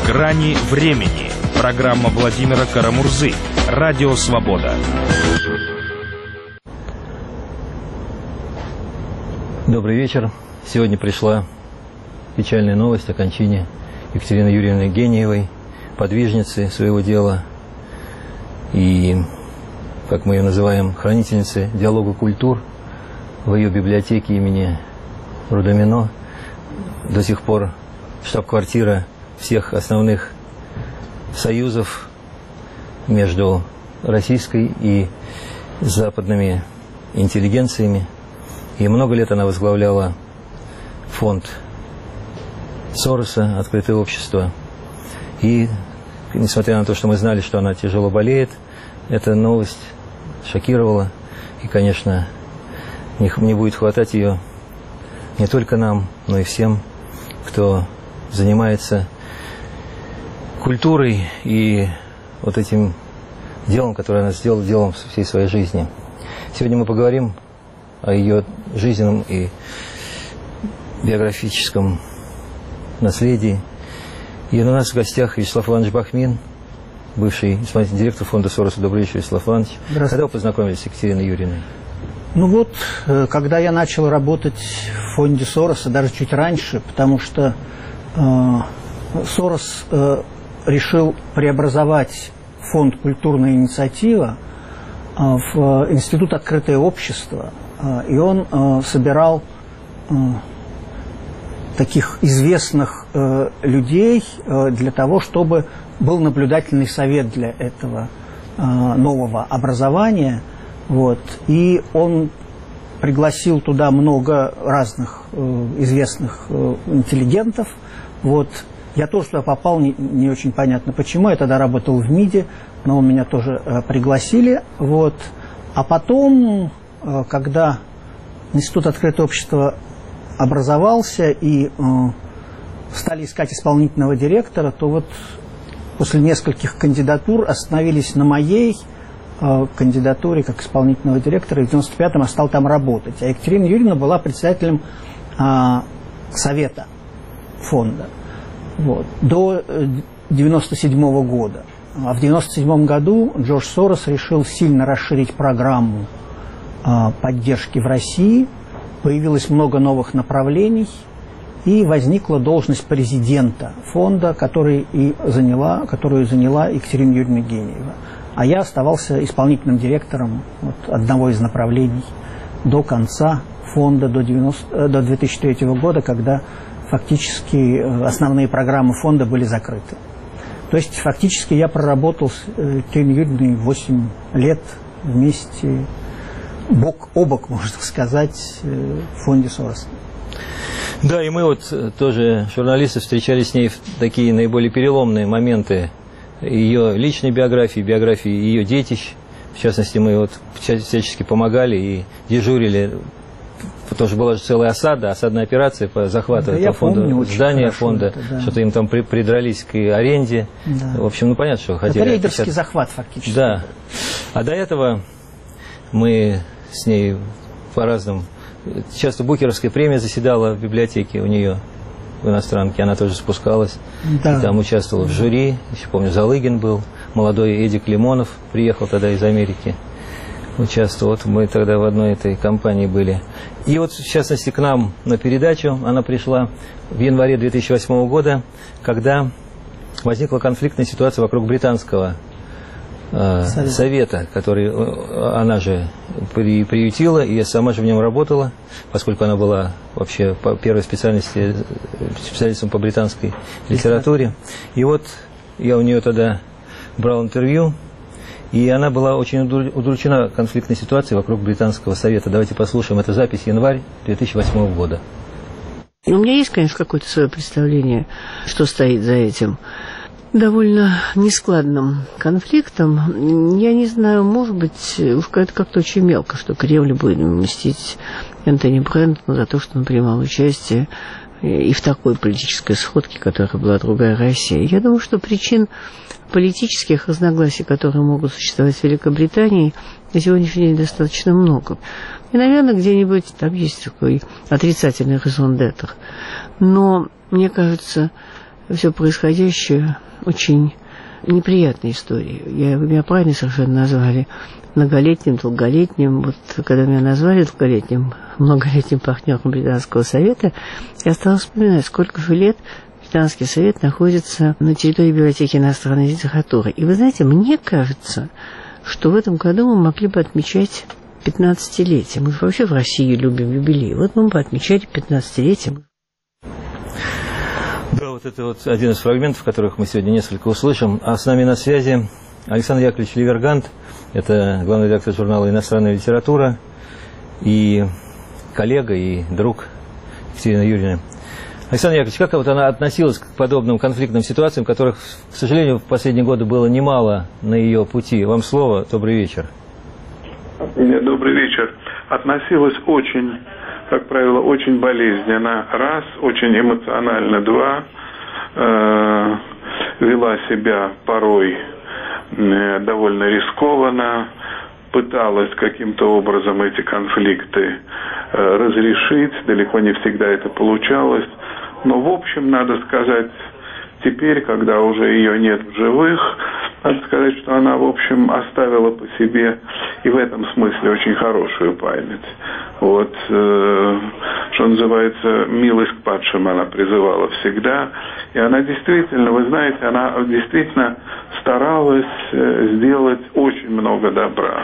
Грани времени. Программа Владимира Карамурзы. Радио Свобода. Добрый вечер. Сегодня пришла печальная новость о кончине Екатерины Юрьевны Гениевой, подвижницы своего дела и, как мы ее называем, хранительницы диалога культур. В ее библиотеке имени Рудамино до сих пор штаб-квартира всех основных союзов между российской и западными интеллигенциями. И много лет она возглавляла фонд Сороса «Открытое общество». И, несмотря на то, что мы знали, что она тяжело болеет, эта новость шокировала. И, конечно, не будет хватать ее не только нам, но и всем, кто занимается культурой и вот этим делом, которое она сделала, делом всей своей жизни. Сегодня мы поговорим о ее жизненном и биографическом наследии. И у нас в гостях Вячеслав Иванович Бахмин, бывший исполнительный директор фонда Сороса. Добрый вечер, Вячеслав Иванович. Когда вы познакомились с Екатериной Юрьевной? Ну вот, когда я начал работать в фонде Сороса, даже чуть раньше, потому что Сорос решил преобразовать фонд «Культурная инициатива» в институт «Открытое общество», и он собирал таких известных людей для того, чтобы был наблюдательный совет для этого нового образования. Вот. И он пригласил туда много разных известных интеллигентов. Вот. Я тоже туда попал, не очень понятно почему. Я тогда работал в МИДе, но меня тоже пригласили. Вот. А потом, когда Институт «Открытое общество» образовался и стали искать исполнительного директора, то вот после нескольких кандидатур остановились на моей кандидатуре как исполнительного директора, и в 95-м я стал там работать. А Екатерина Юрьевна была председателем совета фонда вот, до 97-го года. А в 97-м году Джордж Сорос решил сильно расширить программу поддержки в России. Появилось много новых направлений, и возникла должность президента фонда, которую заняла Екатерина Юрьевна Гениева. А я оставался исполнительным директором одного из направлений до конца фонда, до 2003 года, когда фактически основные программы фонда были закрыты. То есть фактически я проработал с Екатериной Юрьевной 8 лет вместе, бок о бок, можно сказать, в фонде Сороса. Да, и мы вот тоже, журналисты, встречались с ней в такие наиболее переломные моменты ее личной биографии, биографии ее детищ. В частности, мы вот всячески помогали и дежурили, потому что была же целая осадная операция по захвату этого фонда, здания фонда, да. Что-то им там придрались к аренде. Да. В общем, ну понятно, что хотели. Это рейдерский захват фактически. Да. А до этого мы с ней по-разному. Часто Букеровская премия заседала в библиотеке у нее, в иностранке, она тоже спускалась, да. И там участвовала в жюри, еще помню, Залыгин был, молодой Эдик Лимонов приехал тогда из Америки, участвовал, вот мы тогда в одной этой компании были. И вот, в частности, к нам на передачу она пришла в январе 2008 года, когда возникла конфликтная ситуация вокруг британского совета, который она же приютила, и сама же в нем работала, поскольку она была вообще по первой специальности специалистом по британской литературе. И вот я у нее тогда брал интервью, и она была очень удручена конфликтной ситуацией вокруг британского совета. Давайте послушаем, это запись январь 2008 года. У меня есть, конечно, какое-то свое представление, что стоит за этим довольно нескладным конфликтом. Я не знаю, может быть, уж это как-то очень мелко, что Кремль будет мстить Энтони Брентону за то, что он принимал участие и в такой политической сходке, которая была другая Россия. Я думаю, что причин политических разногласий, которые могут существовать в Великобритании, на сегодняшний день достаточно много. И, наверное, где-нибудь там есть такой отрицательный raison d'être. Но, мне кажется, все происходящее очень неприятной историей. Меня правильно совершенно назвали многолетним, долголетним. Вот когда меня назвали многолетним партнером Британского совета, я стала вспоминать, сколько же лет Британский совет находится на территории библиотеки иностранной литературы. И вы знаете, мне кажется, что в этом году мы могли бы отмечать 15-летие. Мы же вообще в России любим юбилей. Вот мы бы отмечали 15-летие. Да, вот это вот один из фрагментов, которых мы сегодня несколько услышим. А с нами на связи Александр Яковлевич Ливергант. Это главный редактор журнала «Иностранная литература» и коллега, и друг Екатерины Юрьевны. Александр Яковлевич, как вот она относилась к подобным конфликтным ситуациям, которых, к сожалению, в последние годы было немало на ее пути? Вам слово. Добрый вечер. Добрый вечер. Относилась очень, как правило, очень болезненно. Раз, очень эмоционально. Два, вела себя порой довольно рискованно, пыталась каким-то образом эти конфликты разрешить. Далеко не всегда это получалось. Но, в общем, надо сказать, теперь, когда уже ее нет в живых, надо сказать, что она, в общем, оставила по себе и в этом смысле очень хорошую память. Вот, что называется, милость к падшим она призывала всегда. И она действительно, вы знаете, она действительно старалась сделать очень много добра.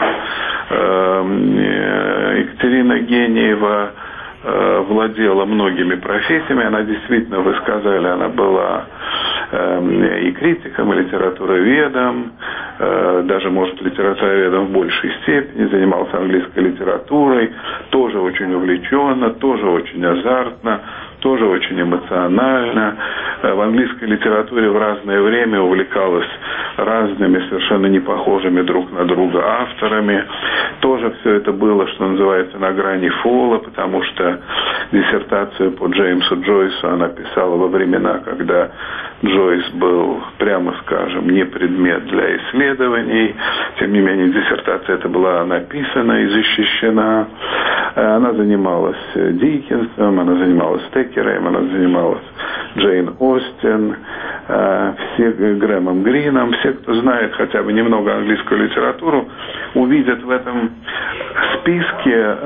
Екатерина Гениева владела многими профессиями, она действительно, вы сказали, она была и критиком, и литературоведом, даже, может, литературоведом в большей степени, занимался английской литературой, тоже очень увлеченно, тоже очень азартно, тоже очень эмоционально. В английской литературе в разное время увлекалась разными, совершенно не похожими друг на друга авторами. Тоже все это было, что называется, на грани фола, потому что диссертацию по Джеймсу Джойсу она писала во времена, когда Джойс был, прямо скажем, не предмет для исследований. Тем не менее, диссертация эта была написана и защищена. Она занималась Диккенсом, она занималась Теккерем, она занималась Джейн Остин, Грэмом Грином. Все, кто знает хотя бы немного английскую литературу, увидят в этом списке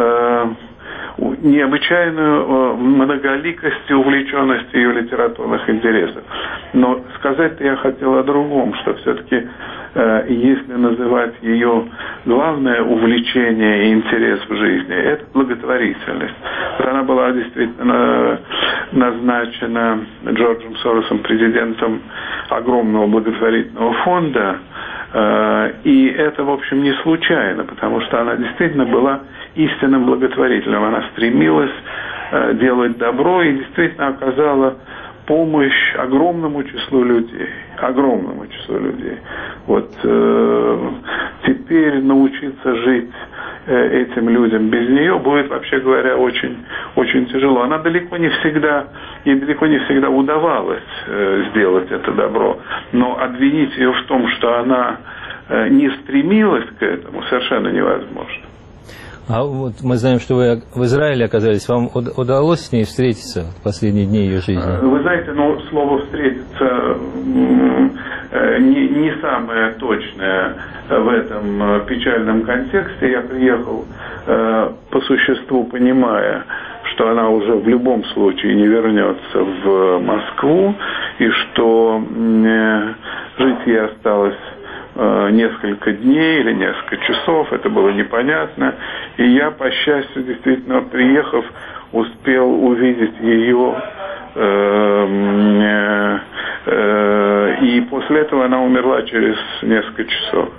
необычайную многоликость и увлеченность ее литературных интересов. Но сказать-то я хотел о другом, что все-таки, если называть ее главное увлечение и интерес в жизни, это благотворительность. Она была действительно назначена Джорджем Соросом президентом огромного благотворительного фонда, и это, в общем, не случайно, потому что она действительно была истинным благотворителем. Она стремилась делать добро и действительно оказала помощь огромному числу людей. Огромному числу людей. Вот теперь научиться жить этим людям без нее будет, вообще говоря, очень, очень тяжело. Она ей далеко не всегда удавалось сделать это добро. Но обвинить ее в том, что она не стремилась к этому, совершенно невозможно. А вот мы знаем, что вы в Израиле оказались. Вам удалось с ней встретиться в последние дни ее жизни? Вы знаете, слово «встретиться» не самое точное в этом печальном контексте. Я приехал по существу, понимая, что она уже в любом случае не вернется в Москву, и что жить ей осталось несколько дней или несколько часов, это было непонятно. И я, по счастью, действительно, приехав, успел увидеть ее, и после этого она умерла через несколько часов.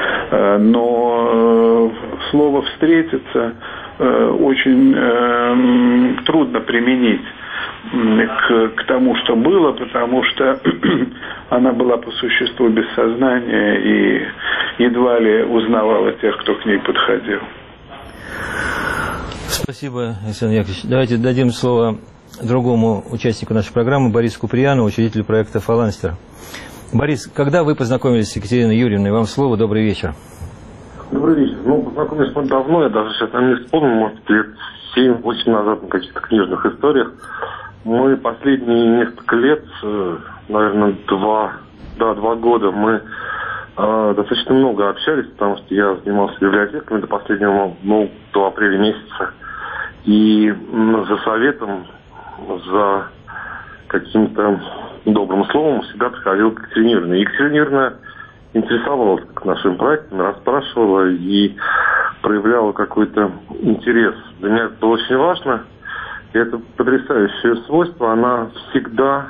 Но слово «встретиться» очень трудно применить к тому, что было, потому что она была по существу без сознания и едва ли узнавала тех, кто к ней подходил. Спасибо, Александр Яковлевич. Давайте дадим слово другому участнику нашей программы, Борису Куприянову, учредителю проекта «Фаланстер». Борис, когда вы познакомились с Екатериной Юрьевной? Вам слово, добрый вечер. Добрый вечер. Познакомились мы давно, я даже сейчас не вспомнил, может, лет 7-8 назад на каких-то книжных историях. Мы последние несколько лет, наверное, 2 года мы достаточно много общались, потому что я занимался библиотеками до последнего, до апреля месяца. И за советом, за каким-то добрым словом всегда приходил к Екатерине Юрьевне. Екатерина Юрьевна интересовалась нашим проектом, расспрашивала и проявляла какой-то интерес. Для меня это было очень важно. И это потрясающее свойство. Она всегда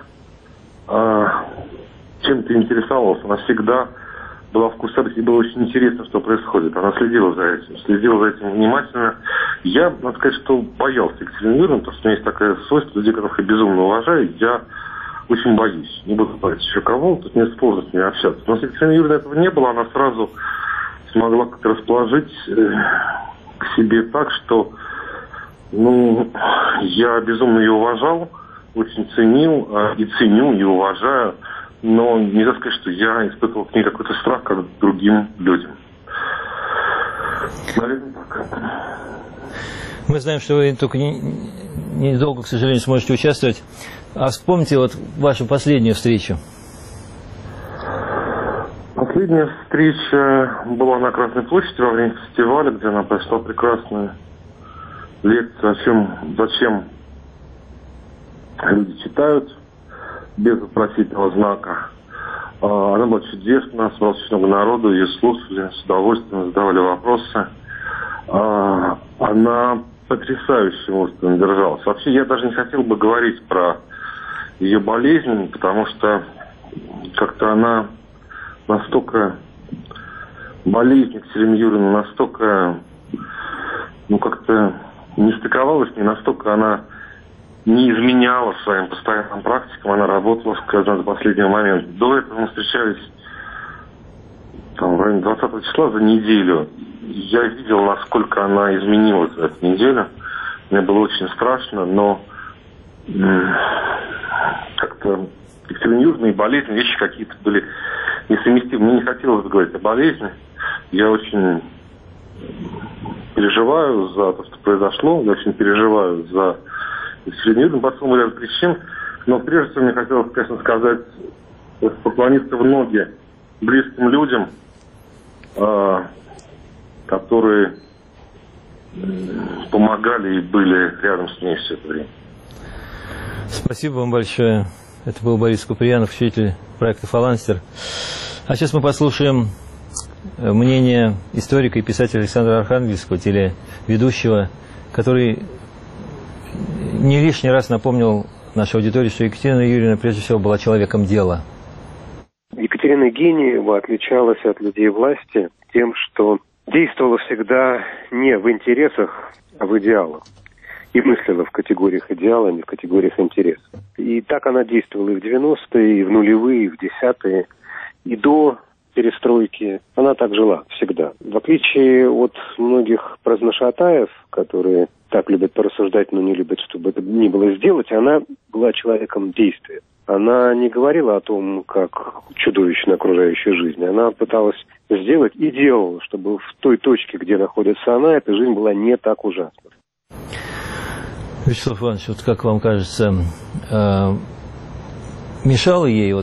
чем-то интересовалась. Она всегда была в курсе, и было очень интересно, что происходит. Она следила за этим внимательно. Я, надо сказать, что боялся Екатерину Юрьевну, потому что у меня есть такое свойство, людей, которых я безумно уважаю, я очень боюсь. Не буду говорить еще кого, тут мне сложно с ней общаться. Но с Екатериной Юрьевной этого не было, она сразу смогла как-то расположить к себе так, что я безумно ее уважал, очень ценил и ценю, и уважаю. Но нельзя сказать, что я испытывал к ней какой-то страх, как к другим людям. Наверное, так. Мы знаем, что вы только недолго, к сожалению, сможете участвовать. А вспомните вашу последнюю встречу. Последняя встреча была на Красной площади во время фестиваля, где она прочла прекрасную лекцию о зачем люди читают, без вопросительного знака. Она была чудесна, собралось очень много народу, ее слушали, с удовольствием задавали вопросы. Она потрясающе мужественно держалась. Вообще, я даже не хотел бы говорить про ее болезнь, потому что как-то она настолько болезнь Екатерины Юрьевны, настолько как-то не стыковалась, не настолько она не изменяла своим постоянным практикам, она работала, скажем, до последнего момента. До этого мы встречались в районе 20 числа за неделю. Я видел, насколько она изменилась за эту неделю. Мне было очень страшно, но как-то Екатерина Юрьевна и болезнь, вещи какие-то были несовместимы. Мне не хотелось говорить о болезни. Я очень переживаю за то, что произошло. Я очень переживаю за Екатерину Юрьевну по целому ряду причин. Но прежде всего мне хотелось, конечно, сказать, поклониться в ноги близким людям, которые помогали и были рядом с ней все это время. Спасибо вам большое. Это был Борис Куприянов, учитель проекта «Фаланстер». А сейчас мы послушаем мнение историка и писателя Александра Архангельского, телеведущего, который не лишний раз напомнил нашей аудитории, что Екатерина Юрьевна прежде всего была человеком дела. Екатерина Гениева отличалась от людей власти тем, что действовала всегда не в интересах, а в идеалах. И мыслила в категориях идеала, а не в категориях интереса. И так она действовала и в 90-е, и в нулевые, и в 10-е, и до перестройки. Она так жила всегда. В отличие от многих праздношатаев, которые так любят порассуждать, но не любят, чтобы это ни было сделать, она была человеком действия. Она не говорила о том, как чудовищна окружающая жизнь. Она пыталась сделать и делала, чтобы в той точке, где находится она, эта жизнь была не так ужасна. Вячеслав Иванович, как вам кажется, мешала ей,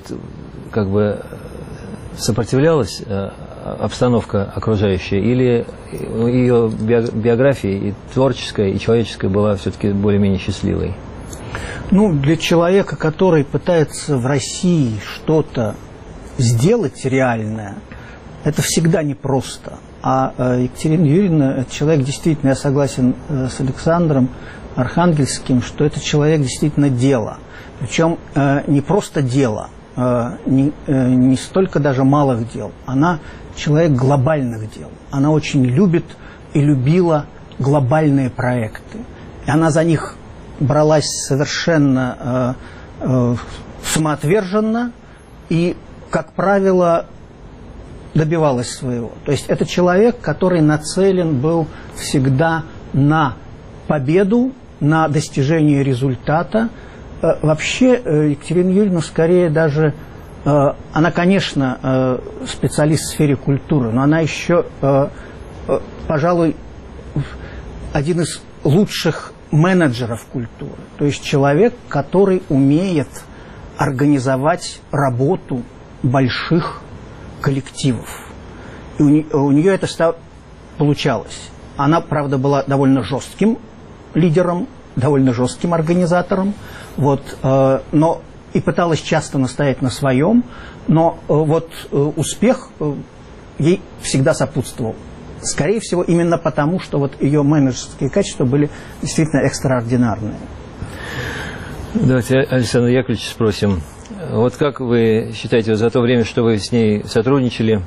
сопротивлялась обстановка окружающая, или ее биография и творческая, и человеческая была все-таки более-менее счастливой? Для человека, который пытается в России что-то сделать реальное, это всегда непросто. А Екатерина Юрьевна – это человек действительно, я согласен с Александром Архангельским, что это человек действительно дела. Причем не просто дело, не столько даже малых дел. Она человек глобальных дел. Она очень любит и любила глобальные проекты. И она за них бралась совершенно самоотверженно и, как правило, добивалась своего. То есть это человек, который нацелен был всегда на победу, на достижение результата. Вообще Екатерина Юрьевна скорее даже, она, конечно, специалист в сфере культуры, но она еще, пожалуй, один из лучших менеджеров культуры. То есть человек, который умеет организовать работу больших коллективов. И у нее это получалось. Она, правда, была довольно жестким лидером, довольно жестким организатором, вот, но и пыталась часто настоять на своем, но вот успех ей всегда сопутствовал. Скорее всего, именно потому, что вот ее менеджерские качества были действительно экстраординарные. Давайте Александра Яковлевича спросим. Вот как вы считаете, вот за то время, что вы с ней сотрудничали,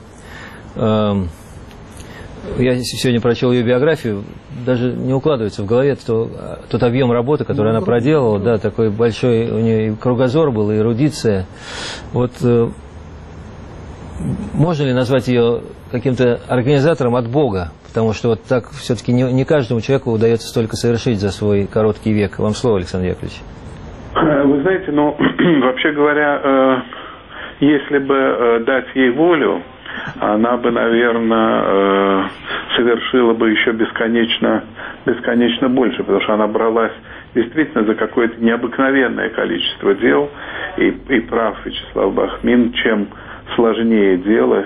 я сегодня прочел ее биографию, даже не укладывается в голове тот объем работы, который она проделала, да, такой большой у нее и кругозор был, и эрудиция. Вот можно ли назвать ее каким-то организатором от Бога? Потому что вот так все-таки не каждому человеку удается столько совершить за свой короткий век. Вам слово, Александр Яковлевич. Вы знаете, ну, вообще говоря, если бы дать ей волю, она бы, наверное, совершила бы еще бесконечно больше, потому что она бралась действительно за какое-то необыкновенное количество дел, и прав Вячеслав Бахмин, чем сложнее дело,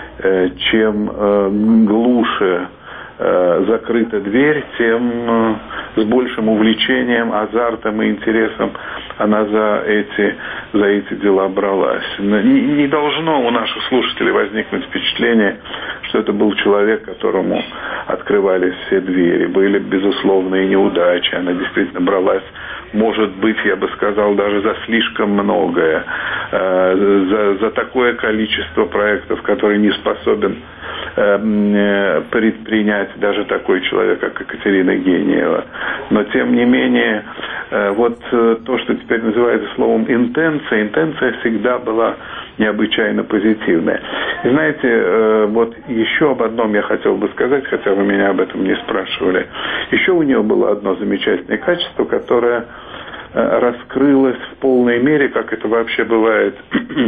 чем глуше закрыта дверь, тем с большим увлечением, азартом и интересом она за эти дела бралась. Не должно у наших слушателей возникнуть впечатление, что это был человек, которому открывались все двери. Были безусловные неудачи. Она действительно бралась, может быть, я бы сказал, даже за слишком многое, за такое количество проектов, которые не способен предпринять даже такой человек, как Екатерина Гениева. Но, тем не менее, вот то, что теперь называется словом интенция всегда была необычайно позитивная. И знаете, вот еще об одном я хотел бы сказать, хотя вы меня об этом не спрашивали. Еще у нее было одно замечательное качество, которое раскрылось в полной мере, как это вообще бывает,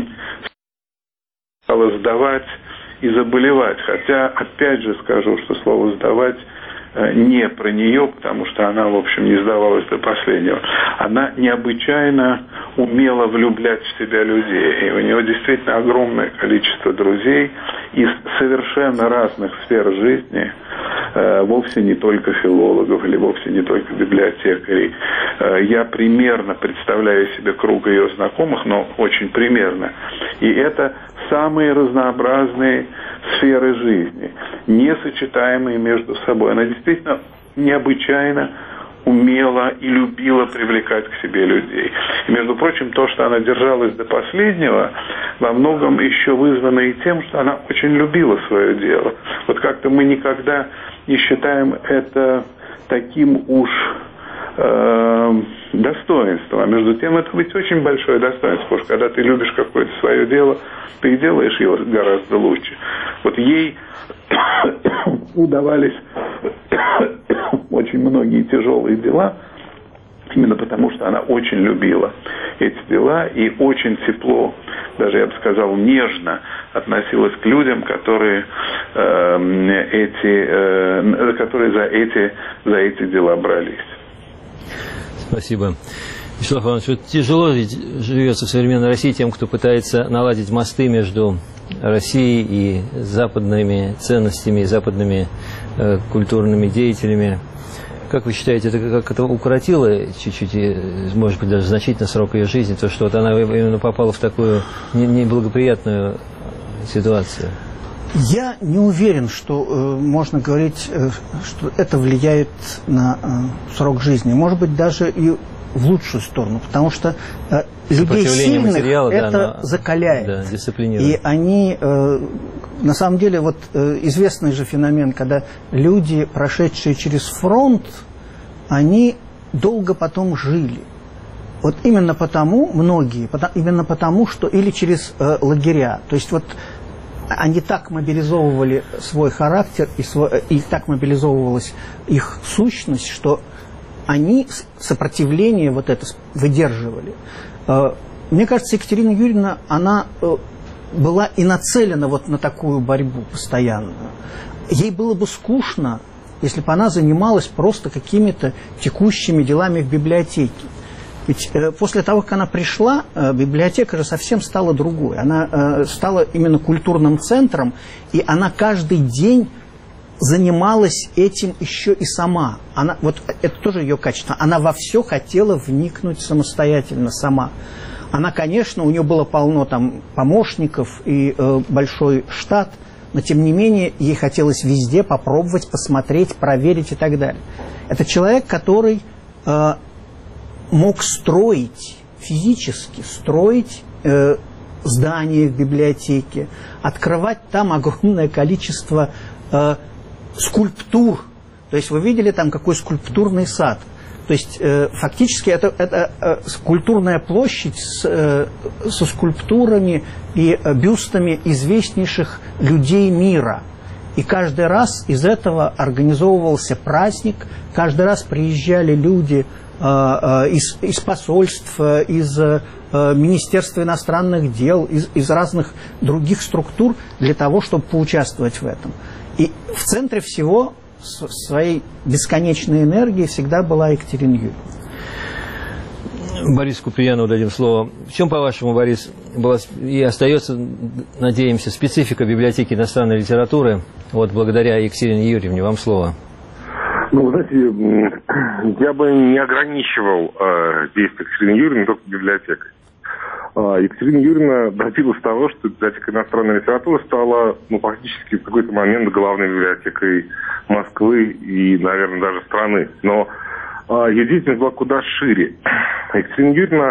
стало сдавать и заболевать. Хотя, опять же скажу, что слово «сдавать» не про нее, потому что она, в общем, не сдавалась до последнего. Она необычайно умела влюблять в себя людей. И у нее действительно огромное количество друзей из совершенно разных сфер жизни, вовсе не только филологов или вовсе не только библиотекарей. Я примерно представляю себе круг ее знакомых, но очень примерно. И это самые разнообразные сферы жизни, несочетаемые между собой. Она действительно необычайно умела и любила привлекать к себе людей. И, между прочим, то, что она держалась до последнего, во многом еще вызвано и тем, что она очень любила свое дело. Вот как-то мы никогда не считаем это таким уж достоинством. А между тем это ведь очень большое достоинство, потому что когда ты любишь какое-то свое дело, ты делаешь его гораздо лучше. Вот ей удавались очень многие тяжелые дела, именно потому что она очень любила эти дела и очень тепло, даже я бы сказал, нежно относилась к людям, которые за эти дела брались. Спасибо. Вячеслав Иванович, вот тяжело ведь живется в современной России тем, кто пытается наладить мосты между Россией и западными ценностями, и западными культурными деятелями. Как вы считаете, это как это укоротило чуть-чуть, может быть, даже значительно срок ее жизни, то, что вот она именно попала в такую неблагоприятную ситуацию? Я не уверен, что можно говорить, что это влияет на срок жизни. Может быть, даже и в лучшую сторону, потому что людей сильных это закаляет. Да, и они, на самом деле, вот известный же феномен, когда люди, прошедшие через фронт, они долго потом жили. Вот именно потому, многие, именно потому, что или через лагеря, то есть вот они так мобилизовывали свой характер и так мобилизовывалась их сущность, что они сопротивление вот это выдерживали. Мне кажется, Екатерина Юрьевна, она была и нацелена вот на такую борьбу постоянно. Ей было бы скучно, если бы она занималась просто какими-то текущими делами в библиотеке. Ведь после того, как она пришла, библиотека же совсем стала другой. Она стала именно культурным центром, и она каждый день занималась этим еще и сама. Она, вот это тоже ее качество. Она во все хотела вникнуть самостоятельно, сама. Она, конечно, у нее было полно там помощников и большой штат, но, тем не менее, ей хотелось везде попробовать, посмотреть, проверить и так далее. Это человек, который мог строить, физически строить здания в библиотеке, открывать там огромное количество скульптур. То есть вы видели там какой скульптурный сад. То есть фактически это культурная площадь со скульптурами и бюстами известнейших людей мира. И каждый раз из этого организовывался праздник, каждый раз приезжали люди из посольств, из Министерства иностранных дел, из разных других структур для того, чтобы поучаствовать в этом. И в центре всего своей бесконечной энергии всегда была Екатерина Юрьевна. Борису Куприянову дадим слово. В чем, по-вашему, Борис, была и остается, надеемся, специфика библиотеки иностранной литературы, вот благодаря Екатерине Юрьевне? Вам слово. Ну, вы знаете, я бы не ограничивал действия Екатерины Юрьевны только библиотекой. Екатерина Юрьевна добилась того, что библиотека иностранной литературы стала, ну, фактически в какой-то момент главной библиотекой Москвы и, наверное, даже страны. Но ее деятельность была куда шире. Екатерина Юрьевна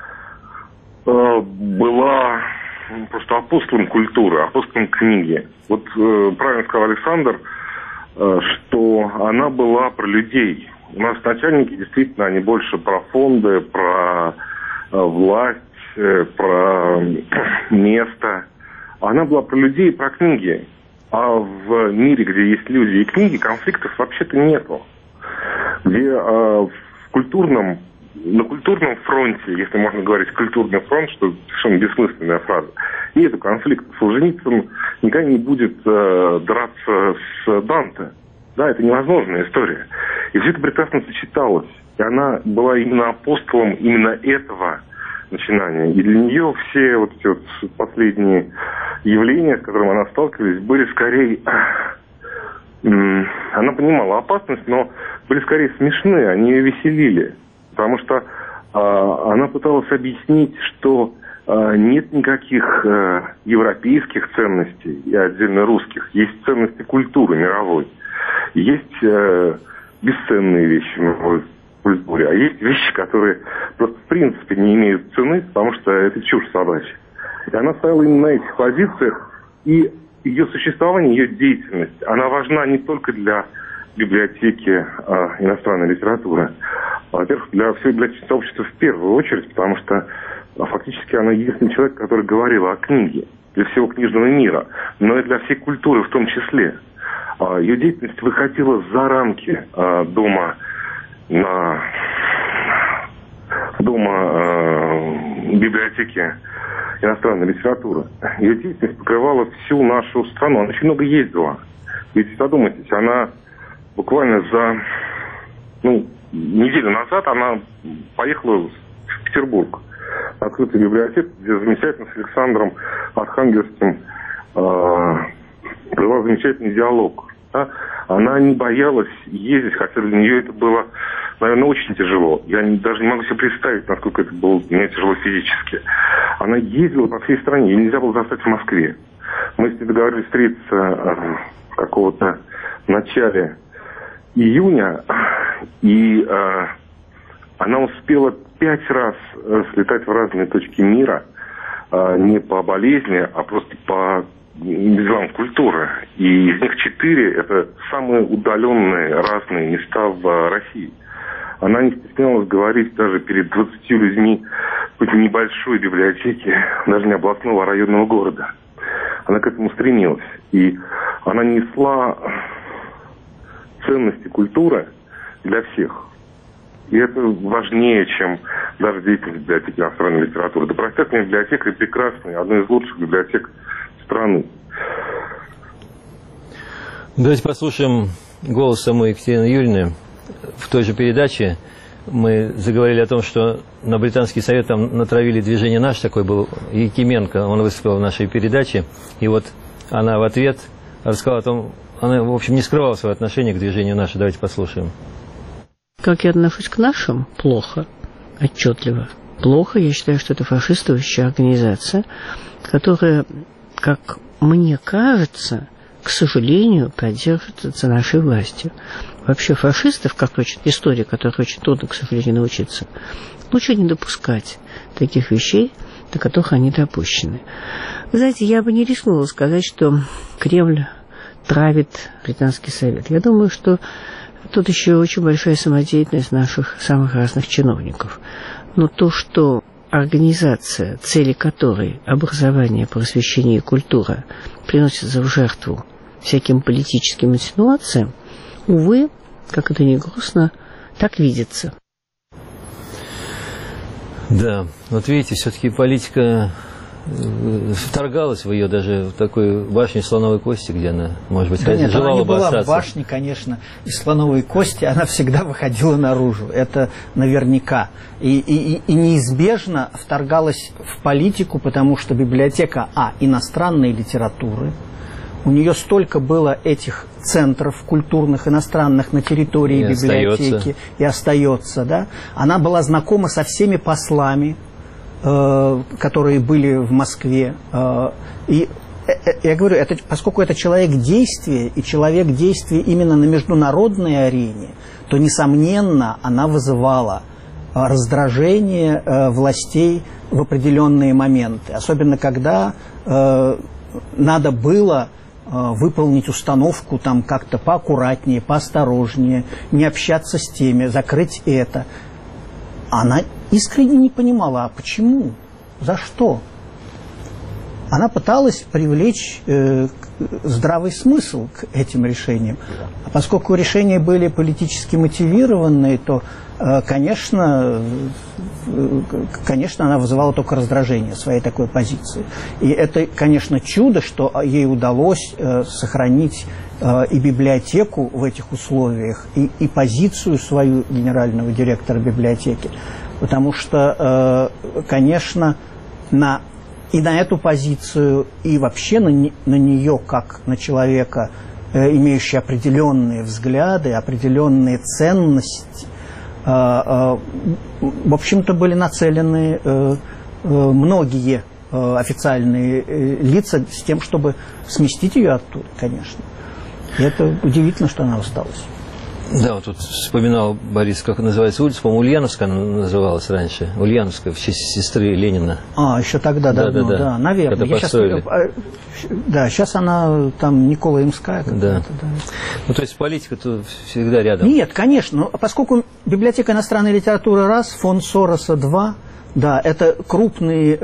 была просто апостолом культуры, апостолом книги. Вот правильно сказал Александр, что она была про людей. У нас начальники действительно, они больше про фонды, про власть, про место. Она была про людей и про книги. А в мире, где есть люди и книги, конфликтов вообще-то нету. Где на культурном фронте, если можно говорить культурный фронт, что совершенно бессмысленная фраза, нету конфликтов. Солженицын никогда не будет драться с Данте. Да, это невозможная история. И все это прекрасно сочеталось. И она была именно апостолом именно этого начинания. И для нее все вот эти вот последние явления, с которыми она сталкивалась, были скорее... Она понимала опасность, но были скорее смешные, они ее веселили. Потому что она пыталась объяснить, что нет никаких европейских ценностей и отдельно русских. Есть ценности культуры мировой. Есть бесценные вещи в мировой культуре, а есть вещи, которые просто в принципе не имеют цены, потому что это чушь собачья. И она стояла именно на этих позициях, и ее существование, ее деятельность, она важна не только для библиотеки иностранной литературы, а, во-первых, для всего библиотечного сообщества в первую очередь, потому что фактически она единственный человек, который говорил о книге для всего книжного мира, но и для всей культуры в том числе. Ее деятельность выходила за рамки дома библиотеки иностранной литературы. Ее деятельность покрывала всю нашу страну. Она очень много ездила. Ведь задумайтесь, она буквально за неделю назад она поехала в Петербург, в открытую библиотеку, где замечательно с Александром Архангельским провела замечательный диалог. Да? Она не боялась ездить, хотя для нее это было, наверное, очень тяжело. Я даже не могу себе представить, насколько это было для меня тяжело физически. Она ездила по всей стране, ее нельзя было застать в Москве. Мы с ней договорились встретиться в какого-то начале июня, и она успела 5 раз слетать в разные точки мира, не по болезни, а просто по делам культуры. И из них 4 это самые удаленные разные места в России. Она не стеснялась говорить даже перед 20 людьми в какой-то небольшой библиотеке, даже не областного, а районного города. Она к этому стремилась. И она несла ценности культуры для всех. И это важнее, чем даже деятельность библиотеки иностранной литературы. Да простят мне, библиотека прекрасная, одна из лучших библиотек страны. Давайте послушаем голос самой Екатерины Юрьевны в той же передаче. мы заговорили о том, что на Британский совет там натравили движение «Наш», такой был Якименко, он выступил в нашей передаче, и вот она в ответ рассказала о том, она, в общем, не скрывала свое отношение к движению «Наш». Давайте послушаем. Как я отношусь к нашим? Плохо. Отчетливо. Плохо. Я считаю, что это фашистующая организация, которая, как мне кажется, к сожалению, поддерживается нашей властью. Вообще фашистов, как учит история, которой очень трудно, к сожалению, научиться, лучше не допускать таких вещей, до которых они допущены. Вы знаете, я бы не рискнула сказать, что Кремль травит Британский совет. Я думаю, что тут еще очень большая самодеятельность наших самых разных чиновников. Но то, что организация, цели которой образование, просвещение и культура приносятся в жертву всяким политическим инсинуациям, увы, как это ни грустно, так видится. Да, вот видите, все-таки политика вторгалась в ее даже в такой башне слоновой кости, где она, может быть, да нет, желала она не бы была остаться. В башне, конечно, из слоновой кости, она всегда выходила наружу, это наверняка. И неизбежно вторгалась в политику, потому что библиотека иностранной литературы, у нее столько было этих центров культурных, иностранных на территории и библиотеки, остается. И остается, да. Она была знакома со всеми послами, которые были в Москве. И я говорю, поскольку это человек действия, и человек действия именно на международной арене, то, несомненно, она вызывала раздражение властей в определенные моменты. Особенно, когда надо было выполнить установку там как-то поаккуратнее, поосторожнее, не общаться с теми, закрыть это. Она искренне не понимала, а почему, за что. Она пыталась привлечь здравый смысл к этим решениям. А поскольку решения были политически мотивированные, то, конечно, она вызывала только раздражение своей такой позиции. И это, конечно, чудо, что ей удалось сохранить и библиотеку в этих условиях, и позицию свою генерального директора библиотеки. Потому что, конечно, и на эту позицию, и вообще на нее, как на человека, имеющего определенные взгляды, определенные ценности, в общем-то, были нацелены многие официальные лица с тем, чтобы сместить ее оттуда, конечно. И это удивительно, что она осталась. Да, вот тут вспоминал Борис, как называется улица, по-моему, Ульяновская она называлась раньше. Ульяновская, в честь сестры Ленина. Еще тогда давно, да, наверное. Когда построили. Сейчас она там Николаевская. Да. Ну, то есть политика тут всегда рядом. Нет, конечно, поскольку библиотека иностранной литературы раз, фонд Сороса два, да, это крупные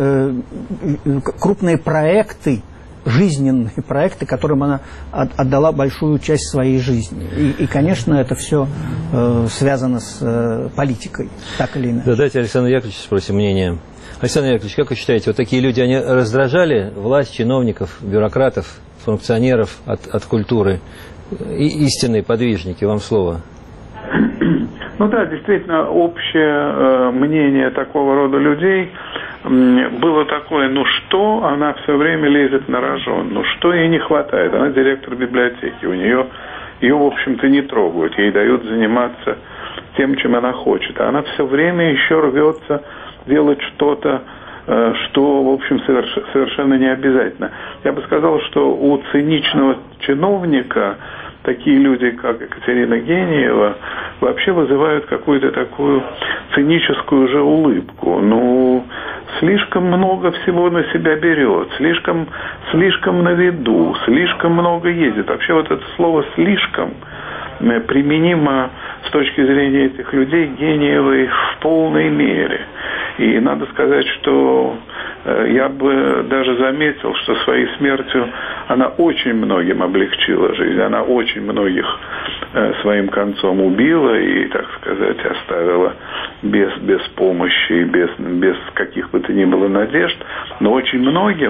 проекты, жизненные проекты, которым она отдала большую часть своей жизни. И конечно, это все связано с политикой, так или иначе. Да, давайте Александр Яковлевич спросим мнение. Александр Яковлевич, как вы считаете, вот такие люди, они раздражали власть, чиновников, бюрократов, функционеров от культуры? И истинные подвижники, вам слово. Ну да, действительно, общее мнение такого рода людей было такое, что она все время лезет на рожон, что ей не хватает, она директор библиотеки, ее, в общем-то, не трогают, ей дают заниматься тем, чем она хочет, а она все время еще рвется делать что-то, что, в общем, совершенно не обязательно. Я бы сказал, что у циничного чиновника такие люди, как Екатерина Гениева, вообще вызывают какую-то такую циническую же улыбку. Слишком много всего на себя берет, слишком на виду, слишком много ездит. Вообще вот это слово «слишком» применимо с точки зрения этих людей Гениевой в полной мере. И надо сказать, что я бы даже заметил, что своей смертью она очень многим облегчила жизнь, она очень многих своим концом убила и, так сказать, оставила без помощи, без каких бы то ни было надежд, но очень многим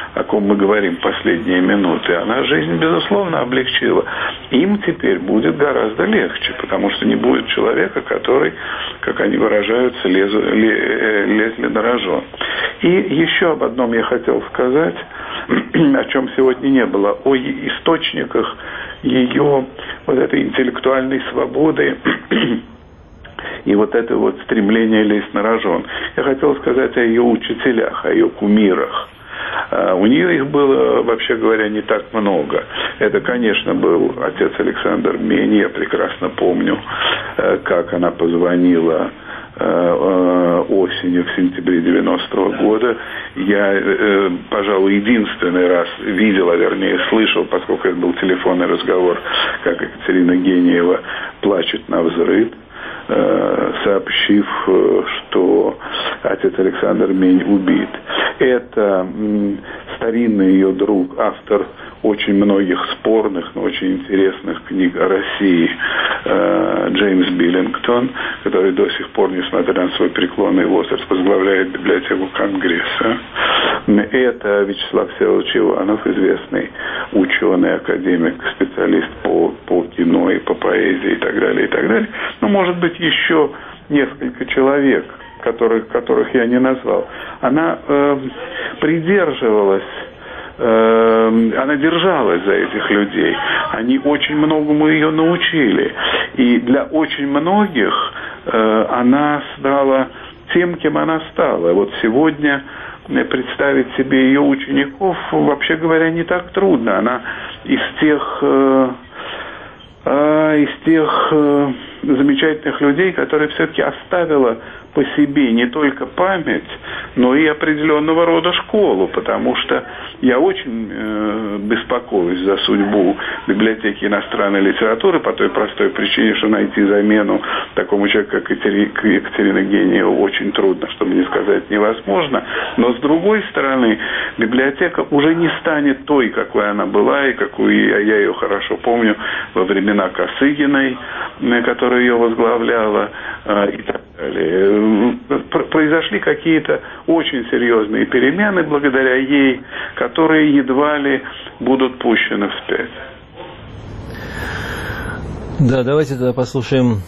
о ком мы говорим последние минуты, она жизнь, безусловно, облегчила. Им теперь будет гораздо легче, потому что не будет человека, который, как они выражаются, лезли на рожон. И еще об одном я хотел сказать, о чем сегодня не было, о источниках ее вот этой интеллектуальной свободы и вот это вот стремление лезть на рожон. Я хотел сказать о ее учителях, о ее кумирах. У нее их было, вообще говоря, не так много. Это, конечно, был отец Александр Мень. Я прекрасно помню, как она позвонила осенью, в сентябре 90-го года. Я, пожалуй, единственный раз видел, а вернее слышал, поскольку это был телефонный разговор, как Екатерина Гениева плачет навзрыд, сообщив, что отец Александр Мень убит. Это старинный ее друг, автор очень многих спорных, но очень интересных книг о России, Джеймс Биллингтон, который до сих пор, несмотря на свой преклонный возраст, возглавляет библиотеку Конгресса. Это Вячеслав Всеволодович Иванов, известный ученый, академик, специалист по кино и по поэзии и так далее, и так далее. Но, может быть, еще несколько человек, которых я не назвал. Она придерживалась, она держалась за этих людей. Они очень многому ее научили. И для очень многих она стала тем, кем она стала. Вот сегодня представить себе ее учеников, вообще говоря, не так трудно. Она из тех замечательных людей, которые все-таки оставила по себе не только память, но и определенного рода школу, потому что я очень беспокоюсь за судьбу библиотеки иностранной литературы по той простой причине, что найти замену такому человеку, как Екатерина Гениева, очень трудно, чтобы не сказать невозможно. Но с другой стороны, библиотека уже не станет той, какой она была, и какую я ее хорошо помню во времена Косыгиной, которая ее возглавляла, и так далее. Произошли какие-то очень серьезные перемены благодаря ей, которые едва ли будут пущены вспять. Да, давайте тогда послушаем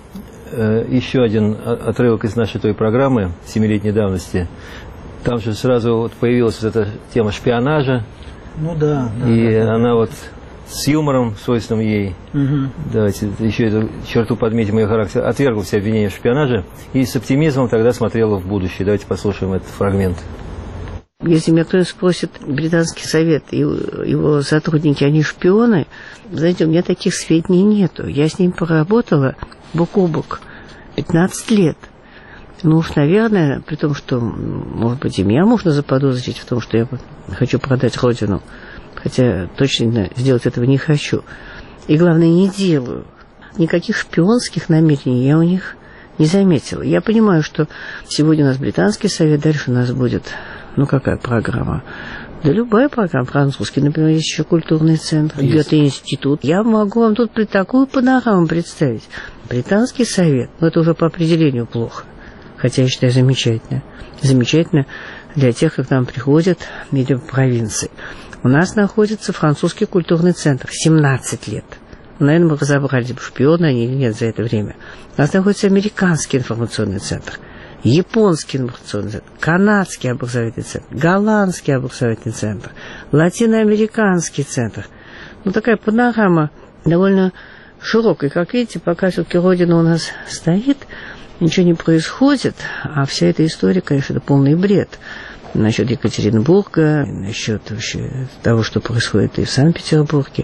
еще один отрывок из нашей той программы 7-летней давности. Там же сразу вот появилась вот эта тема шпионажа. Ну да. И она вот с юмором, свойственным ей, давайте еще эту черту подметим, ее характер, отвергла все обвинения в шпионаже и с оптимизмом тогда смотрела в будущее. Давайте послушаем этот фрагмент. Если меня кто-нибудь спросит, британский совет и его сотрудники, они шпионы, знаете, у меня таких сведений нету. Я с ним поработала бок о бок 15 лет. Ну уж, наверное, при том, что, может быть, и меня можно заподозрить в том, что я хочу продать родину, хотя точно сделать этого не хочу. И, главное, не делаю. Никаких шпионских намерений я у них не заметила. Я понимаю, что сегодня у нас британский совет, дальше у нас будет, ну, какая программа? Да любая программа, французский, например, есть еще культурный центр, Гёте-институт. Я могу вам тут такую панораму представить. Британский совет, но это уже по определению плохо. Хотя я считаю замечательно. Замечательно для тех, кто к нам приходят или в провинции. У нас находится французский культурный центр 17 лет. Наверное, мы разобрались, шпионы они или нет за это время. У нас находится американский информационный центр, японский информационный центр, канадский образовательный центр, голландский образовательный центр, латиноамериканский центр. Ну, такая панорама довольно широкая. Как видите, пока все-таки Родина у нас стоит, ничего не происходит, а вся эта история, конечно, это полный бред. Насчет Екатеринбурга, насчет вообще того, что происходит и в Санкт-Петербурге.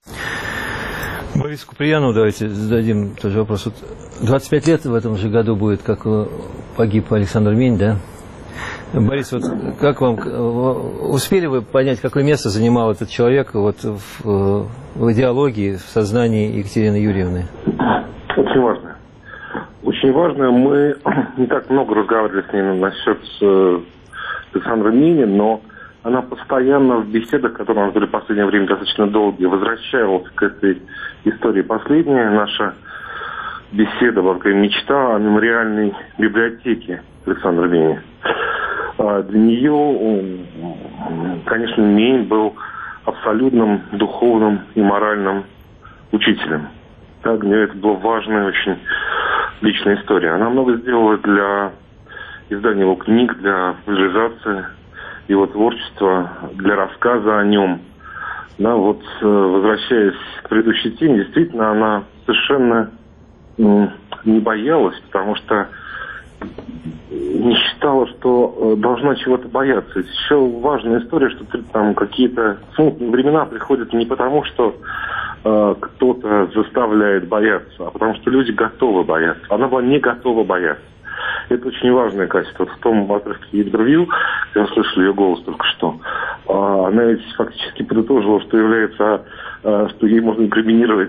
Борису Куприянову давайте зададим тоже вопрос. Вот 25 лет в этом же году будет, как погиб Александр Мень, да? Борис, вот как вам, успели вы понять, какое место занимал этот человек вот в идеологии, в сознании Екатерины Юрьевны? Очень важно. Очень важно. Мы не так много разговаривали с ней насчет Александра Мини, но она постоянно в беседах, которые у нас были в последнее время достаточно долгие, возвращалась к этой истории. Последняя наша беседа, такая мечта о мемориальной библиотеке Александра Мини. Для нее конечно, Мень был абсолютным духовным и моральным учителем. Да, для меня это была важная очень личная история. Она много сделала для издания его книг, для популяризации его творчества, для рассказа о нем. Да, вот, возвращаясь к предыдущей теме, действительно, она совершенно не боялась, потому что не считала, что должна чего-то бояться. Ведь еще важная история, что там какие-то смутные времена приходят не потому, что кто-то заставляет бояться, а потому что люди готовы бояться. Она была не готова бояться. Это очень важное качество. Вот в том отрывке интервью, я услышал ее голос только что, она ведь фактически подытожила, что является, что ей можно инкриминировать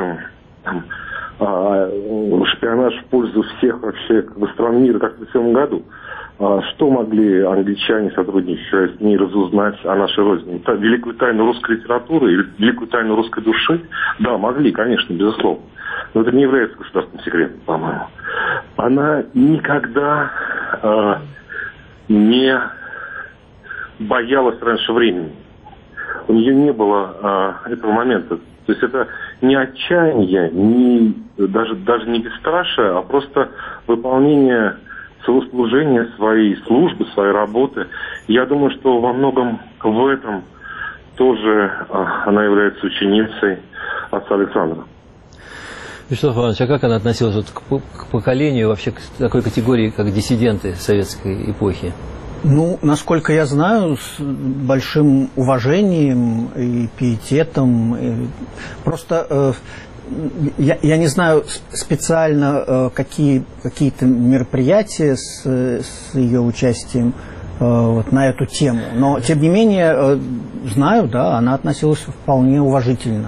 шпионаж в пользу всех вообще стран мира, как в 1937 году. Что могли англичане, сотрудничая с ней, разузнать о нашей родине? Великую тайну русской литературы или великую тайну русской души? Да, могли, конечно, безусловно. Но это не является государственным секретом, по-моему. Она никогда не боялась раньше времени. У нее не было этого момента. То есть это не отчаяние, даже не бесстрашие, а просто выполнение своего служения, своей службы, своей работы. Я думаю, что во многом в этом тоже она является ученицей отца Александра. Вячеслав Иванович, а как она относилась вот к поколению, вообще к такой категории, как диссиденты советской эпохи? Ну, насколько я знаю, с большим уважением и пиететом. Просто я не знаю специально какие-то мероприятия с ее участием вот на эту тему. Но, тем не менее, знаю, да, она относилась вполне уважительно.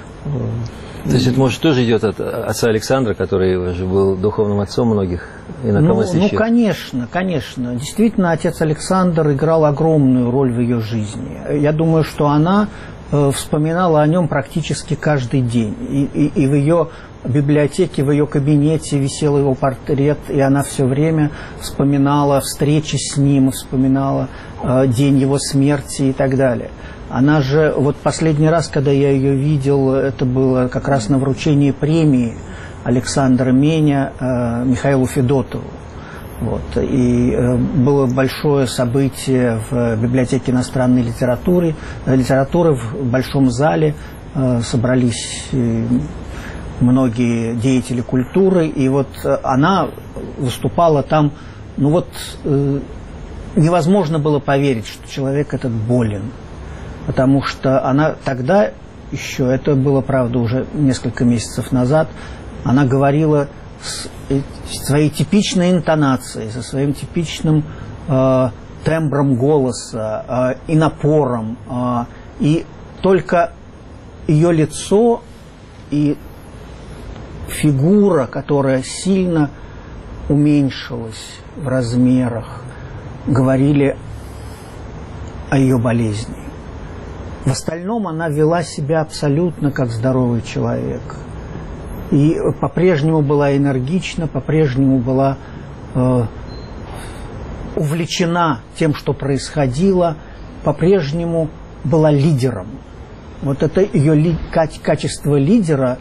То есть это, может, тоже идет от отца Александра, который уже был духовным отцом многих инакомыслящих? Ну, конечно, конечно. Действительно, отец Александр играл огромную роль в ее жизни. Я думаю, что она вспоминала о нем практически каждый день. И в ее библиотеке, в ее кабинете висел его портрет, и она все время вспоминала встречи с ним, вспоминала день его смерти и так далее. Она же, вот последний раз, когда я ее видел, это было как раз на вручении премии Александра Меня Михаилу Федотову. Вот. И было большое событие в библиотеке иностранной литературы в большом зале. Собрались многие деятели культуры, и вот она выступала там, ну вот невозможно было поверить, что человек этот болен. Потому что она тогда еще, это было, правда, уже несколько месяцев назад, она говорила своей типичной интонацией, со своим типичным тембром голоса и напором. И только ее лицо и фигура, которая сильно уменьшилась в размерах, говорили о ее болезни. В остальном она вела себя абсолютно как здоровый человек. И по-прежнему была энергична, по-прежнему была увлечена тем, что происходило, по-прежнему была лидером. Вот это ее качество лидера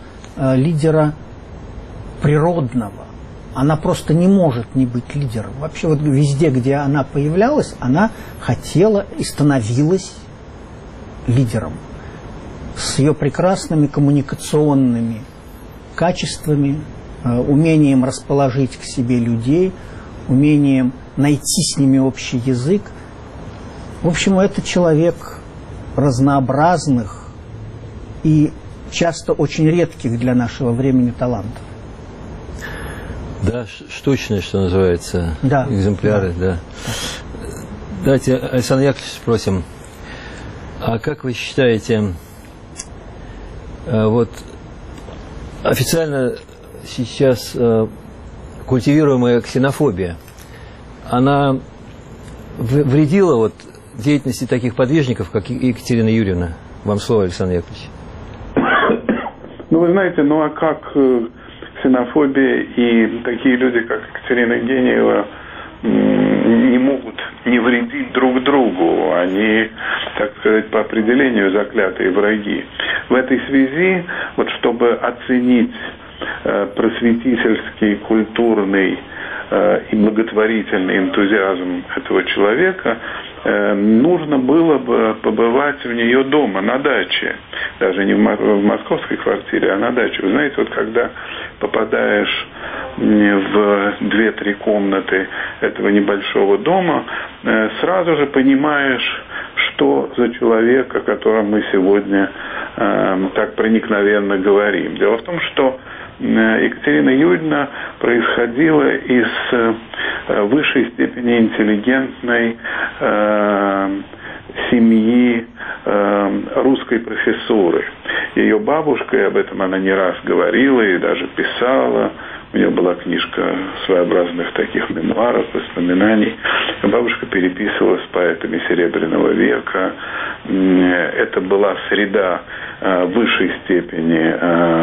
природного. Она просто не может не быть лидером. Вообще вот везде, где она появлялась, она хотела и становилась лидером. С ее прекрасными коммуникационными качествами, умением расположить к себе людей, умением найти с ними общий язык. В общем, это человек разнообразных и часто очень редких для нашего времени талантов. Да, штучные, что называется, да, экземпляры, да. Давайте, Александр Яковлевич, спросим. А как вы считаете, вот официально сейчас культивируемая ксенофобия, она вредила вот деятельности таких подвижников, как Екатерина Юрьевна? Вам слово, Александр Яковлевич. Ну, вы знаете, ну а как ксенофобия и такие люди, как Екатерина Гениева, не могут не вредить друг другу. Они так сказать, по определению заклятые враги. В этой связи, вот чтобы оценить просветительский, культурный и благотворительный энтузиазм этого человека, нужно было бы побывать у нее дома, на даче. Даже не в московской квартире, а на даче. Вы знаете, вот когда попадаешь в 2-3 комнаты этого небольшого дома, сразу же понимаешь, что за человек, о котором мы сегодня так проникновенно говорим. Дело в том, что Екатерина Юрьевна происходила из высшей степени интеллигентной семьи русской профессуры. Ее бабушка, и об этом она не раз говорила и даже писала, у нее была книжка своеобразных таких мемуаров, воспоминаний. Бабушка переписывала с поэтами Серебряного века. Это была среда высшей степени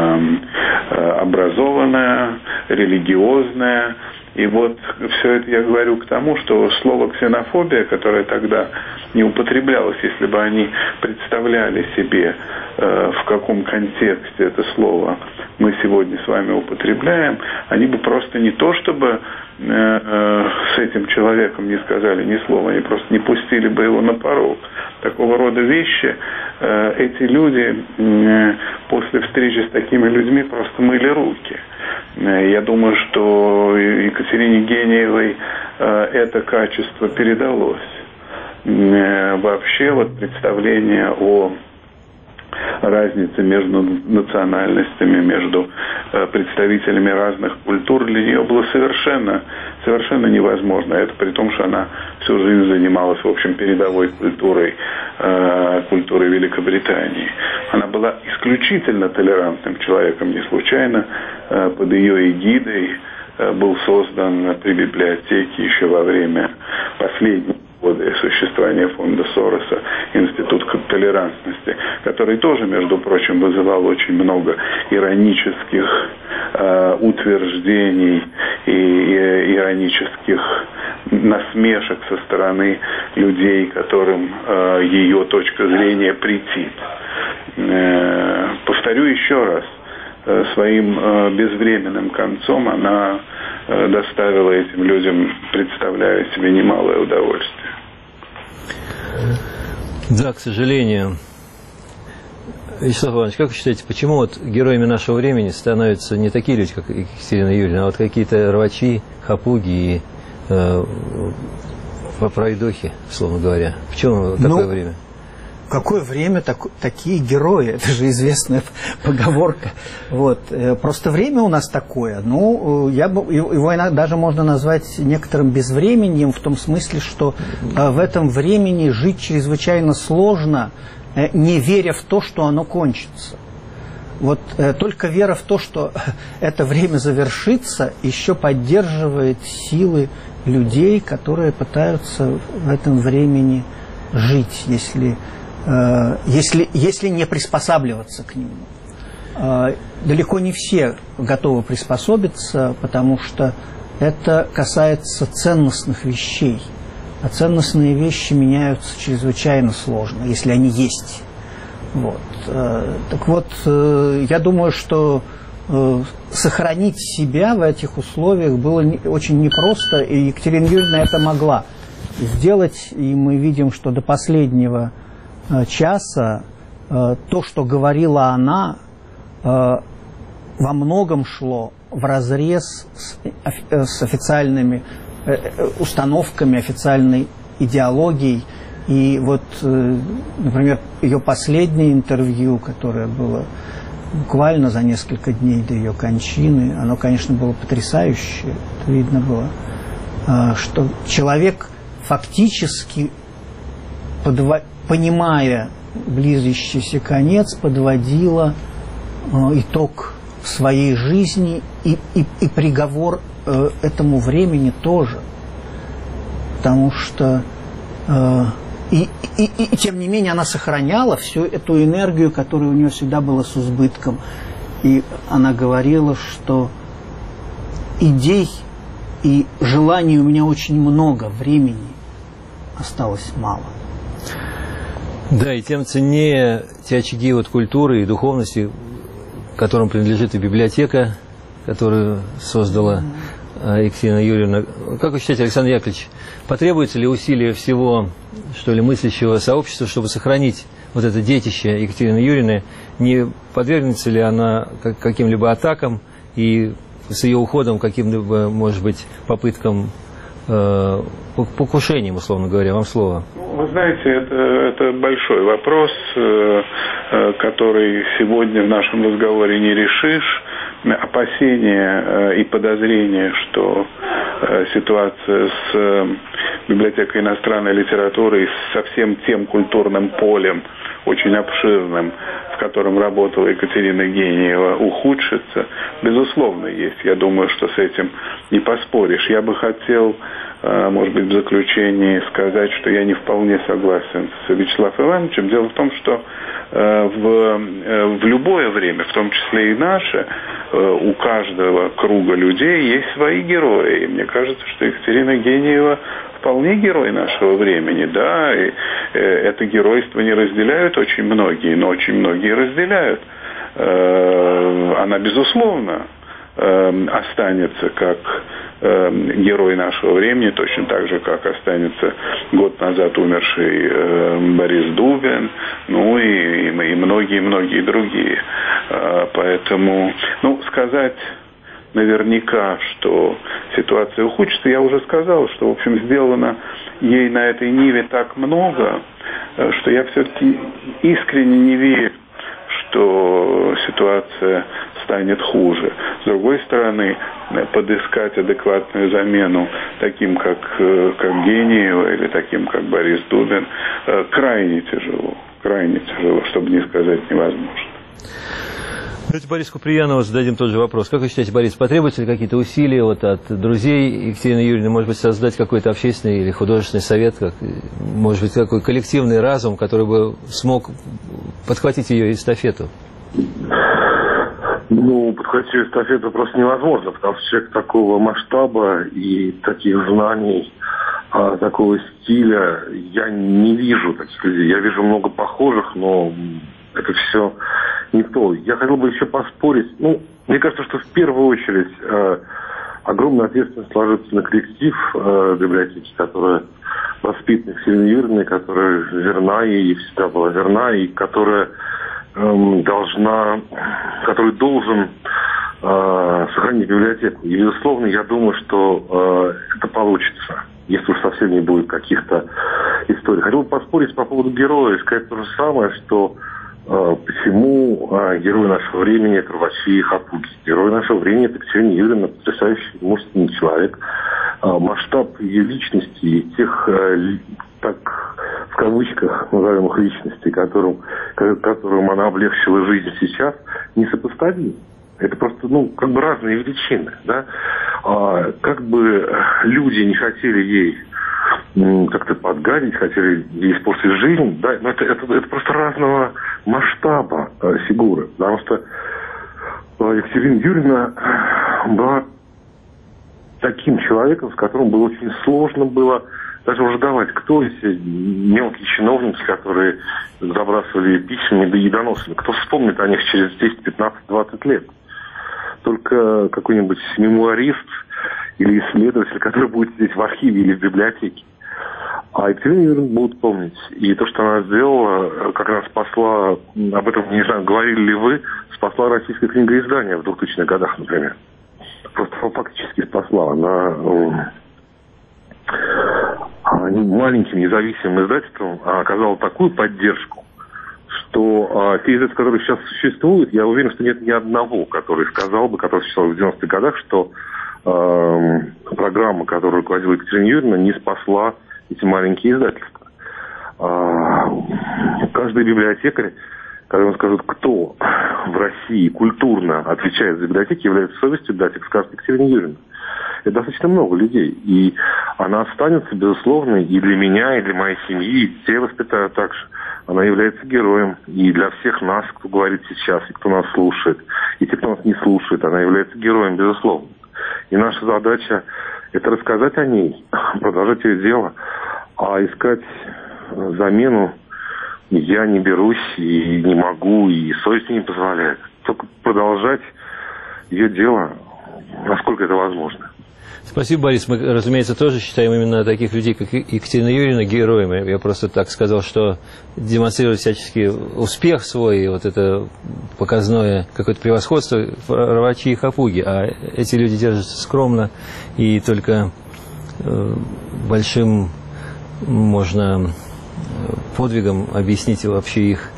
образованная, религиозная. И вот все это я говорю к тому, что слово «ксенофобия», которое тогда не употреблялось, если бы они представляли себе, в каком контексте это слово мы сегодня с вами употребляем, они бы просто не то чтобы с этим человеком не сказали ни слова, они просто не пустили бы его на порог. Такого рода вещи эти люди после встречи с такими людьми просто мыли руки. Я думаю, что Екатерине Гениевой это качество передалось. Вообще вот представление о разнице между национальностями, между представителями разных культур для нее было совершенно невозможно. Это при том, что она всю жизнь занималась, в общем, передовой культурой Великобритании. Она была исключительно толерантным человеком. Не случайно под ее эгидой был создан при библиотеке еще во время последних годы существования фонда Сороса Институт толерантности, который тоже, между прочим, вызывал очень много иронических утверждений и иронических насмешек со стороны людей, которым ее точка зрения претит. Повторю еще раз, своим безвременным концом она доставила этим людям, представляю себе, немалое удовольствие. Да, к сожалению. Вячеслав Иванович, как вы считаете, почему вот героями нашего времени становятся не такие люди, как Екатерина Юрьевна, а вот какие-то рвачи, хапуги и пройдохи, условно говоря? Почему такое время? Какое время такие герои? Это же известная поговорка. Вот. Просто время у нас такое. Ну, его иногда даже можно назвать некоторым безвременем, в том смысле, что в этом времени жить чрезвычайно сложно, не веря в то, что оно кончится. Вот только вера в то, что это время завершится, еще поддерживает силы людей, которые пытаются в этом времени жить, если не приспосабливаться к нему. Далеко не все готовы приспособиться, потому что это касается ценностных вещей. А ценностные вещи меняются чрезвычайно сложно, если они есть. Вот. Так вот, я думаю, что сохранить себя в этих условиях было очень непросто, и Екатерина Юрьевна это могла сделать, и мы видим, что до последнего часа то, что говорила она, во многом шло вразрез с официальными установками, официальной идеологией. И вот, например, ее последнее интервью, которое было буквально за несколько дней до ее кончины, оно, конечно, было потрясающее. Это видно было, что человек фактически, понимая близящийся конец, подводила итог своей жизни и приговор этому времени тоже. Потому что и тем не менее она сохраняла всю эту энергию, которая у нее всегда была с избытком. И она говорила, что идей и желаний у меня очень много, времени осталось мало. Да, и тем ценнее те очаги вот культуры и духовности, которым принадлежит и библиотека, которую создала Екатерина Юрьевна. Как вы считаете, Александр Яковлевич, потребуется ли усилия всего, что ли, мыслящего сообщества, чтобы сохранить вот это детище Екатерины Юрьевны? Не подвергнется ли она каким-либо атакам и с ее уходом каким-либо, может быть, попыткам покушением, условно говоря? Вам слово. Вы знаете, это большой вопрос, который сегодня в нашем разговоре не решишь. Опасения и подозрения, что ситуация с библиотекой иностранной литературы и со всем тем культурным полем, очень обширным, в котором работала Екатерина Гениева, ухудшится, безусловно, есть. Я думаю, что с этим не поспоришь. Я бы хотел, может быть, в заключении сказать, что я не вполне согласен с Вячеславом Ивановичем. Дело в том, что в любое время, в том числе и наше, у каждого круга людей есть свои герои. И мне кажется, что Екатерина Гениева вполне герой нашего времени, да, и это геройство не разделяют очень многие, но очень многие разделяют. Она, безусловно, останется как герой нашего времени, точно так же, как останется год назад умерший Борис Дубин, ну и многие-многие другие. Поэтому, сказать наверняка, что ситуация ухудшится, я уже сказал, что, в общем, сделано ей на этой ниве так много, что я все-таки искренне не верю, что ситуация станет хуже. С другой стороны, подыскать адекватную замену таким, как Гениева или таким, как Борис Дубин, крайне тяжело, чтобы не сказать невозможно. Давайте Борису Куприянову зададим тот же вопрос. Как вы считаете, Борис, потребуются ли какие-то усилия от друзей Екатерины Юрьевны, может быть, создать какой-то общественный или художественный совет, может быть, такой коллективный разум, который бы смог подхватить ее эстафету? Подхватить ее эстафету просто невозможно, потому что человек такого масштаба и таких знаний, такого стиля, я не вижу таких людей. Я вижу много похожих, но это все не то. Я хотел бы еще поспорить. Мне кажется, что в первую очередь огромная ответственность ложится на коллектив библиотеки, которая воспитана Екатериной Юрьевной, которая верна ей и всегда была верна, и которая который должен сохранить библиотеку. И, безусловно, я думаю, что это получится, если уж совсем не будет каких-то историй. Хотел бы поспорить по поводу героя и сказать то же самое, что почему герой нашего времени – это рвачи и хапуги. Герой нашего времени – это Екатерина Юрьевна, потрясающий мужественный человек. Масштаб ее личности и тех, так в кавычках назовем их, личностей, которым она облегчила жизнь сейчас, несопоставим. Это просто, разные величины, да. Как бы люди не хотели ей как-то подгадить, хотели ей испортить жизнь, да, но это просто разного масштаба фигуры, потому что Екатерина Юрьевна была таким человеком, с которым было очень сложно было даже враждовать. Кто эти мелкие чиновники, которые забрасывали письмами и доносами? Кто вспомнит о них через 10, 15, 20 лет? Только какой-нибудь мемуарист или исследователь, который будет сидеть в архиве или в библиотеке. А Екатерину Юрьевну будут помнить. И то, что она сделала, как она спасла, об этом, не знаю, говорили ли вы, спасла российское книгоиздание в 2000-х годах, например. Просто фактически спасла. Она маленьким независимым издательством оказала такую поддержку, что те издательства, которые сейчас существуют, я уверен, что нет ни одного, который сказал бы, который существовал в 90-х годах, что программа, которую руководила Екатерина Юрьевна, не спасла эти маленькие издательства. Каждый библиотекарь, когда ему скажут, кто в России культурно отвечает за библиотеки, является совестью библиотек, скажет Екатерина Юрьевна. Это достаточно много людей. И она останется, безусловно, и для меня, и для моей семьи, и детей воспитаю так же. Она является героем. И для всех нас, кто говорит сейчас, и кто нас слушает, и те, кто нас не слушает, она является героем, безусловно. И наша задача – это рассказать о ней, продолжать ее дело, а искать замену я не берусь и не могу, и совесть не позволяет. Только продолжать ее дело, насколько это возможно. Спасибо, Борис. Мы, разумеется, тоже считаем именно таких людей, как Екатерина Юрьевна, героями. Я просто так сказал, что демонстрирует всяческий успех свой, вот это показное какое-то превосходство, рвачи и хапуги. А эти люди держатся скромно, и только большим можно подвигом объяснить вообще их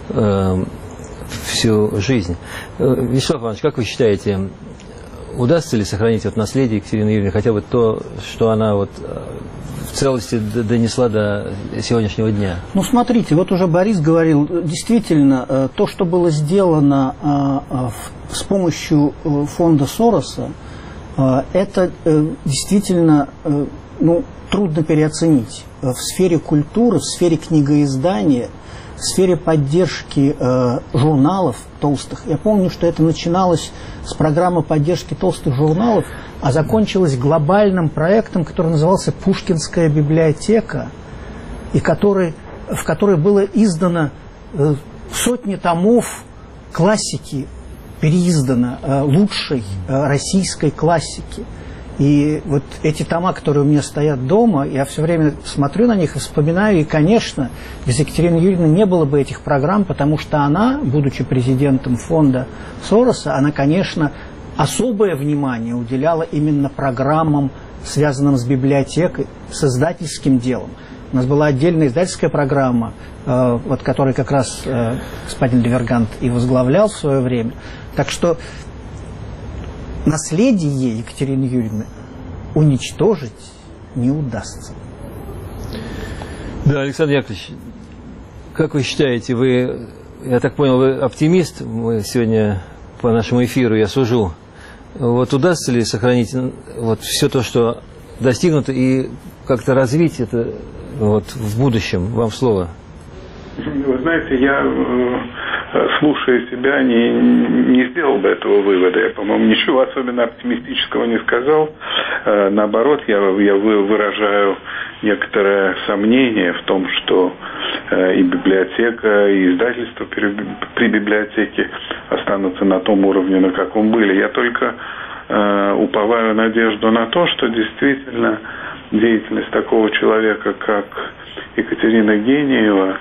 всю жизнь. Вячеслав Иванович, как вы считаете, удастся ли сохранить вот наследие Екатерины Юрьевны, хотя бы то, что она вот в целости донесла до сегодняшнего дня? Ну, смотрите, вот уже Борис говорил, действительно, то, что было сделано с помощью фонда Сороса, это действительно трудно переоценить. В сфере культуры, в сфере книгоиздания, в сфере поддержки журналов толстых. Я помню, что это начиналось с программы поддержки толстых журналов, а закончилось глобальным проектом, который назывался «Пушкинская библиотека», и в которой было издано сотни томов классики, переиздано лучшей российской классики. И вот эти тома, которые у меня стоят дома, я все время смотрю на них и вспоминаю, и, конечно, без Екатерины Юрьевны не было бы этих программ, потому что она, будучи президентом фонда Сороса, она, конечно, особое внимание уделяла именно программам, связанным с библиотекой, с издательским делом. У нас была отдельная издательская программа, вот, которую как раз господин Левергант и возглавлял в свое время. Так что наследие Екатерины Юрьевны уничтожить не удастся. Да, Александр Яковлевич, как вы считаете, вы, я так понял, вы оптимист, мы сегодня по нашему эфиру, я сужу, вот удастся ли сохранить вот все то, что достигнуто, и как-то развить это вот в будущем? Вам слово. Вы знаете, я, слушая себя, не сделал бы этого вывода. Я, по-моему, ничего особенно оптимистического не сказал. Наоборот, я выражаю некоторое сомнение в том, что и библиотека, и издательство при библиотеке останутся на том уровне, на каком были. Я только уповаю надежду на то, что действительно деятельность такого человека, как Екатерина Гениева,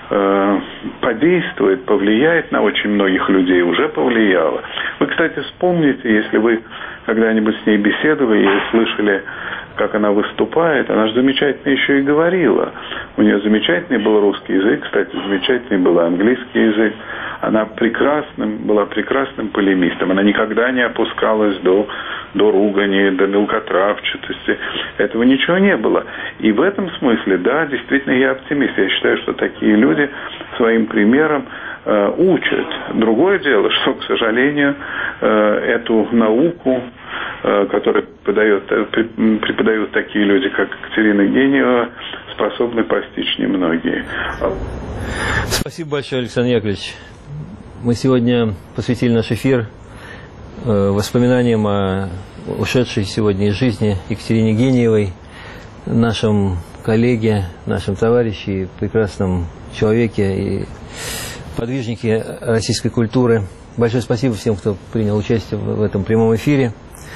подействует, повлияет на очень многих людей, уже повлияла. Вы, кстати, вспомните, если вы когда-нибудь с ней беседовали и слышали, как она выступает, она же замечательно еще и говорила. У нее замечательный был русский язык, кстати, замечательный был английский язык. Она была прекрасным полемистом. Она никогда не опускалась до ругани, до мелкотравчатости. Этого ничего не было. И в этом смысле, да, действительно, я оптимист. Я считаю, что такие люди своим примером учат. Другое дело, что, к сожалению, эту науку, которую преподают такие люди, как Екатерина Гениева, способны постичь немногие. Спасибо большое, Александр Яковлевич. Мы сегодня посвятили наш эфир воспоминаниям о ушедшей сегодня из жизни Екатерине Гениевой, нашем коллеге, нашем товарище, прекрасном человеке и подвижнике российской культуры. Большое спасибо всем, кто принял участие в этом прямом эфире.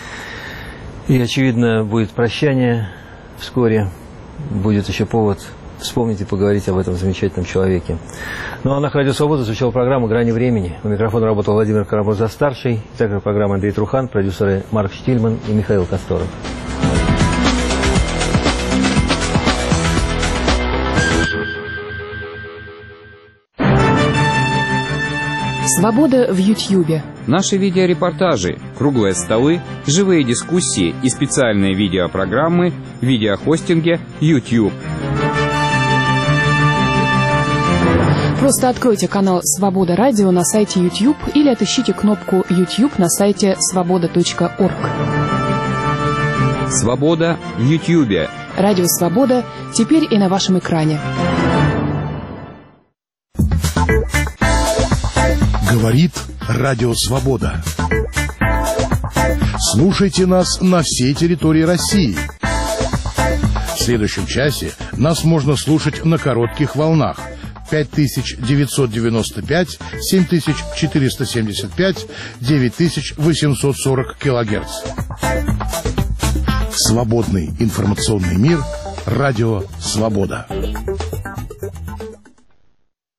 И, очевидно, будет прощание вскоре, будет еще повод вспомнить и поговорить об этом замечательном человеке. Ну а на Радио Свобода звучала программа «Грани времени». У микрофона работал Владимир Карамурза-старший, также программа Андрей Трухан, продюсеры Марк Штильман и Михаил Косторов. Свобода в Ютьюбе. Наши видеорепортажи, круглые столы, живые дискуссии и специальные видеопрограммы в видеохостинге YouTube. Просто откройте канал «Свобода Радио» на сайте YouTube или отыщите кнопку YouTube на сайте svoboda.org. Свобода в Ютьюбе. Радио «Свобода» теперь и на вашем экране. Говорит Радио Свобода. Слушайте нас на всей территории России. В следующем часе нас можно слушать на коротких волнах 5995, 7475, 9840 килогерц. Свободный информационный мир. Радио «Свобода».